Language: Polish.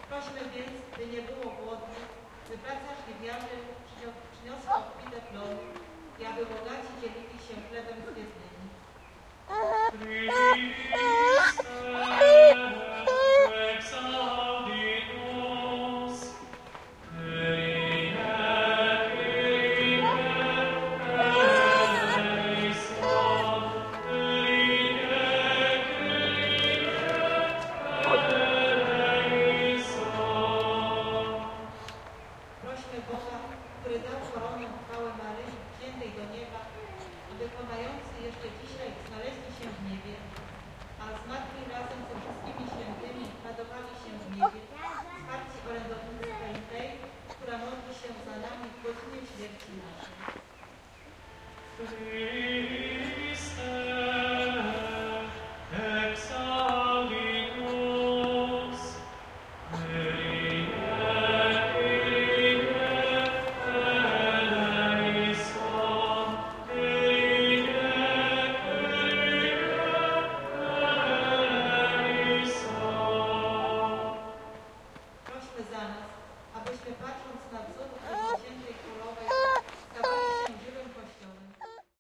Prośmy więc, by nie było głodu, by praca żliwiarzy przyniosła obfite plony i aby bogaci dzielili się chlebem z biednymi. Prośmy Boga, który dał koronę chwały Maryi, wziętej do nieba, aby konający jeszcze dzisiaj znaleźli się w niebie, a zmartwi razem ze wszystkimi świętymi radowali się w niebie, wsparci orędownicy tej, która modli się za nami w godzinie śmierci naszej. Prośmy za nas, abyśmy patrząc na wzór